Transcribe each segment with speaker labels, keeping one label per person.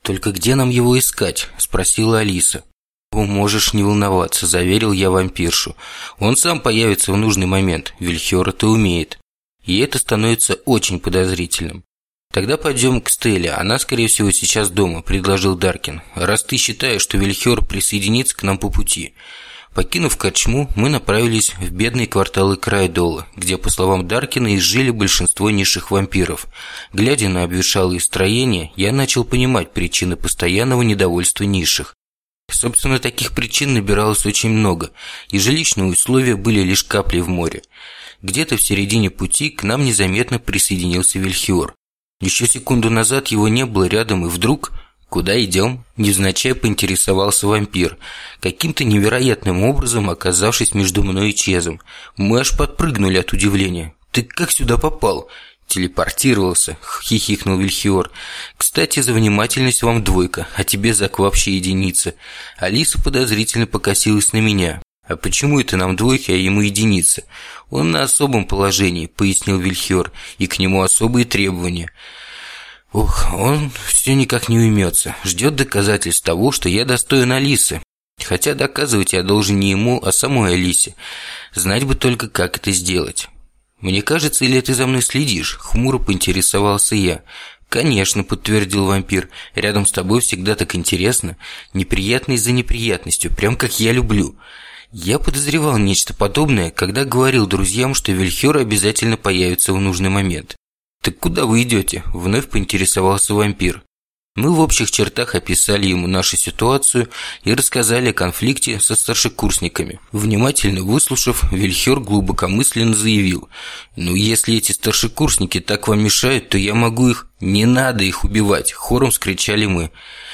Speaker 1: «Только где нам его искать?» – спросила Алиса. «Можешь не волноваться», – заверил я вампиршу. «Он сам появится в нужный момент, Вильхёр это умеет». И это становится очень подозрительным. «Тогда пойдем к Стелле, она, скорее всего, сейчас дома», – предложил Даркин. «Раз ты считаешь, что Вильхёр присоединится к нам по пути». Покинув корчму, мы направились в бедные кварталы Крайдола, где, по словам Даркина, изжили большинство низших вампиров. Глядя на обветшалые строения, я начал понимать причины постоянного недовольства низших. Собственно, таких причин набиралось очень много, и жилищные условия были лишь каплей в море. Где-то в середине пути к нам незаметно присоединился Вильхёр. Еще секунду назад его не было рядом, и вдруг... «Куда идем?» – невзначай поинтересовался вампир, каким-то невероятным образом оказавшись между мной и Чезом. Мы аж подпрыгнули от удивления. «Ты как сюда попал?» «Телепортировался», – хихикнул Вильхёр. «Кстати, за внимательность вам 2, а тебе за вообще 1. Алиса подозрительно покосилась на меня. «А почему это нам 2, а ему 1? Он на особом положении», – пояснил Вильхёр, – «и к нему особые требования». «Ох, он все никак не уймется, ждет доказательств того, что я достоин Алисы. Хотя доказывать я должен не ему, а самой Алисе. Знать бы только, как это сделать». «Мне кажется, или ты за мной следишь?» – хмуро поинтересовался я. «Конечно», – подтвердил вампир, – «рядом с тобой всегда так интересно. Неприятность за неприятностью, прям как я люблю». Я подозревал нечто подобное, когда говорил друзьям, что Вильхёр обязательно появится в нужный момент. «Так куда вы идете?» – вновь поинтересовался вампир. Мы в общих чертах описали ему нашу ситуацию и рассказали о конфликте со старшекурсниками. Внимательно выслушав, Вильхёр глубокомысленно заявил: «Ну, если эти старшекурсники так вам мешают, то я могу их...» «Не надо их убивать!» – хором скричали мы.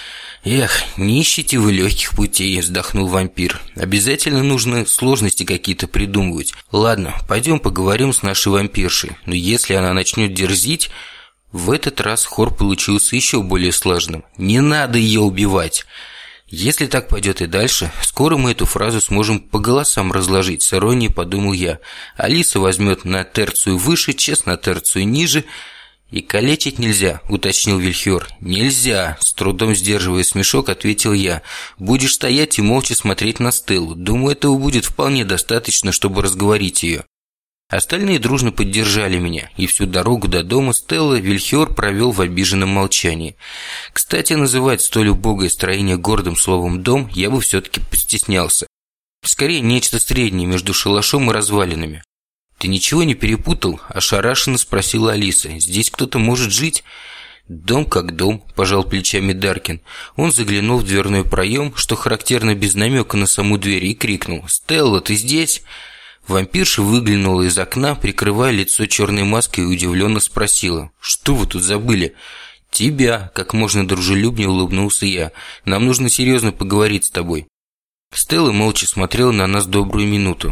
Speaker 1: «Эх, не ищите вы легких путей», – вздохнул вампир. «Обязательно нужно сложности какие-то придумывать. Ладно, пойдем поговорим с нашей вампиршей. Но если она начнет дерзить...» В этот раз хор получился еще более сложным. «Не надо ее убивать!» «Если так пойдет и дальше, скоро мы эту фразу сможем по голосам разложить», – с иронией подумал я. «Алиса возьмет на терцию выше, Чес на терцию ниже». «И калечить нельзя», – уточнил Вильхёр. «Нельзя», – с трудом сдерживая смешок, ответил я. «Будешь стоять и молча смотреть на Стеллу. Думаю, этого будет вполне достаточно, чтобы разговорить ее». Остальные дружно поддержали меня, и всю дорогу до дома Стелла Вильхёр провел в обиженном молчании. Кстати, называть столь убогое строение гордым словом «дом» я бы все-таки постеснялся. Скорее, нечто среднее между шалашом и развалинами. «Ты ничего не перепутал?» – ошарашенно спросила Алиса. «Здесь кто-то может жить?» «Дом как дом», – пожал плечами Даркин. Он заглянул в дверной проем, что характерно без намека на саму дверь, и крикнул: «Стелла, ты здесь?» Вампирша выглянула из окна, прикрывая лицо черной маской, и удивленно спросила: «Что вы тут забыли?» «Тебя», – как можно дружелюбнее улыбнулся я. «Нам нужно серьезно поговорить с тобой». Стелла молча смотрела на нас добрую минуту.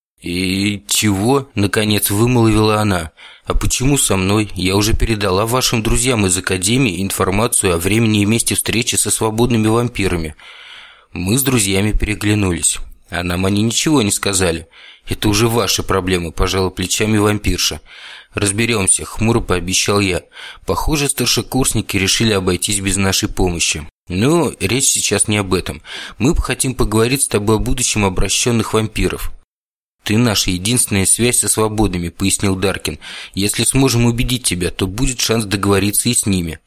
Speaker 1: «И чего?» – наконец вымолвила она. «А почему со мной? Я уже передала вашим друзьям из Академии информацию о времени и месте встречи со свободными вампирами». Мы с друзьями переглянулись. «А нам они ничего не сказали». «Это уже ваши проблемы», – пожала плечами вампирша. «Разберемся», – хмуро пообещал я. «Похоже, старшекурсники решили обойтись без нашей помощи. Но речь сейчас не об этом. Мы хотим поговорить с тобой о будущем обращенных вампиров». «Ты наша единственная связь со свободными», – пояснил Даркин. «Если сможем убедить тебя, то будет шанс договориться и с ними».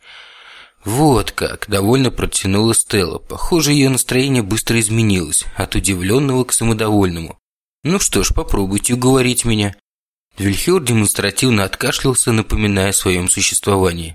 Speaker 1: «Вот как!» – довольно протянула Стелла. Похоже, ее настроение быстро изменилось, от удивленного к самодовольному. «Ну что ж, попробуйте уговорить меня». Вильхёр демонстративно откашлялся, напоминая о своем существовании.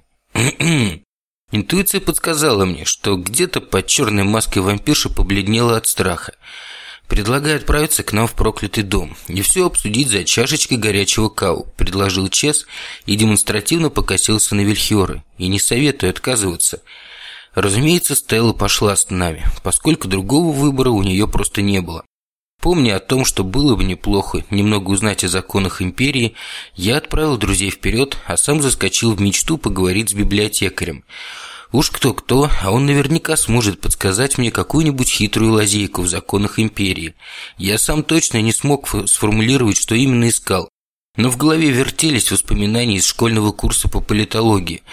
Speaker 1: Интуиция подсказала мне, что где-то под черной маской вампирша побледнела от страха. «Предлагаю отправиться к нам в проклятый дом и все обсудить за чашечкой горячего кау», – предложил Чес и демонстративно покосился на Вильхёра. «И не советую отказываться». Разумеется, Стелла пошла с нами, поскольку другого выбора у нее просто не было. Помня о том, что было бы неплохо немного узнать о законах Империи, я отправил друзей вперед, а сам заскочил в мечту поговорить с библиотекарем. Уж кто-кто, а он наверняка сможет подсказать мне какую-нибудь хитрую лазейку в законах Империи. Я сам точно не смог сформулировать, что именно искал, но в голове вертелись воспоминания из школьного курса по политологии.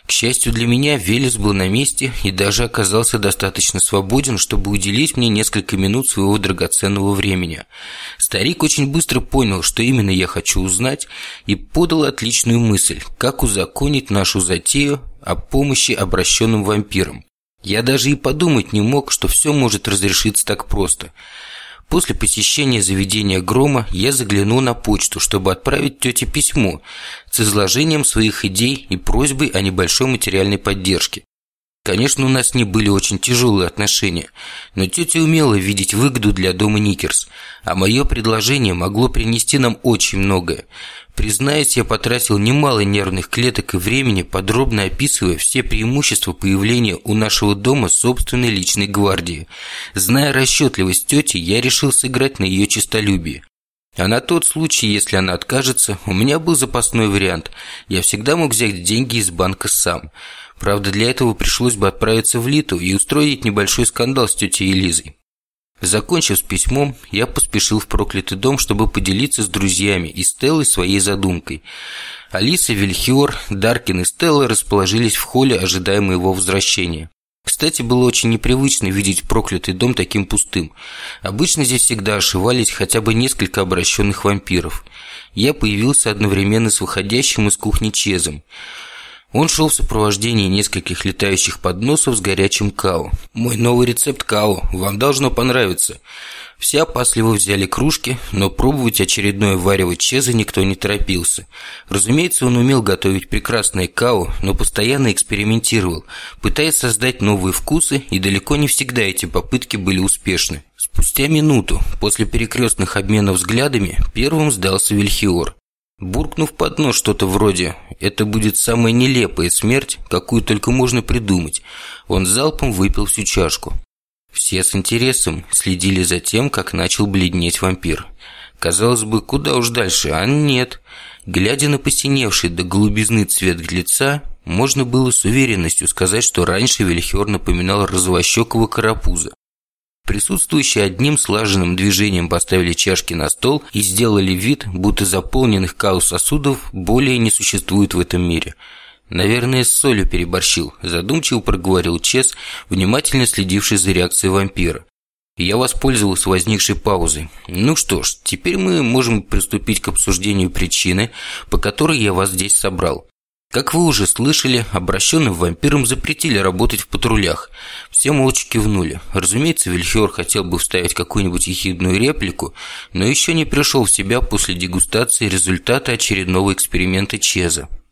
Speaker 1: К счастью для меня, Велес был на месте и даже оказался достаточно свободен, чтобы уделить мне несколько минут своего драгоценного времени. Старик очень быстро понял, что именно я хочу узнать, и подал отличную мысль, как узаконить нашу затею о помощи обращенным вампирам. Я даже и подумать не мог, что все может разрешиться так просто. После посещения заведения Грома я заглянул на почту, чтобы отправить тете письмо с изложением своих идей и просьбой о небольшой материальной поддержке. Конечно, у нас не были очень тяжелые отношения, но тетя умела видеть выгоду для дома Никерс, а мое предложение могло принести нам очень многое. Признаюсь, я потратил немало нервных клеток и времени, подробно описывая все преимущества появления у нашего дома собственной личной гвардии. Зная расчетливость тети, я решил сыграть на ее честолюбие. А на тот случай, если она откажется, у меня был запасной вариант. Я всегда мог взять деньги из банка сам. Правда, для этого пришлось бы отправиться в Литу и устроить небольшой скандал с тетей Элизой. Закончив с письмом, я поспешил в проклятый дом, чтобы поделиться с друзьями и Стеллой своей задумкой. Алиса, Вильхиор, Даркин и Стелла расположились в холле, ожидая моего возвращения. Кстати, было очень непривычно видеть проклятый дом таким пустым. Обычно здесь всегда ошивались хотя бы несколько обращенных вампиров. Я появился одновременно с выходящим из кухни Чезом. Он шел в сопровождении нескольких летающих подносов с горячим као. «Мой новый рецепт као, вам должно понравиться». Все опасливо взяли кружки, но пробовать очередное варево Чеза никто не торопился. Разумеется, он умел готовить прекрасное као, но постоянно экспериментировал, пытаясь создать новые вкусы, и далеко не всегда эти попытки были успешны. Спустя минуту, после перекрестных обменов взглядами, первым сдался Вильхиор. Буркнув под нос что-то вроде «это будет самая нелепая смерть, какую только можно придумать», он залпом выпил всю чашку. Все с интересом следили за тем, как начал бледнеть вампир. Казалось бы, куда уж дальше, а нет. Глядя на посиневший до голубизны цвет лица, можно было с уверенностью сказать, что раньше Вильхиор напоминал розовощекого карапуза. Присутствующие одним слаженным движением поставили чашки на стол и сделали вид, будто заполненных као сосудов более не существует в этом мире. «Наверное, с солью переборщил», – задумчиво проговорил Чез, внимательно следивший за реакцией вампира. Я воспользовался возникшей паузой. «Ну что ж, теперь мы можем приступить к обсуждению причины, по которой я вас здесь собрал. Как вы уже слышали, обращенным вампирам запретили работать в патрулях. Все молча кивнули. Разумеется, Вильхиор хотел бы вставить какую-нибудь ехидную реплику, но еще не пришел в себя после дегустации результата очередного эксперимента Чеза.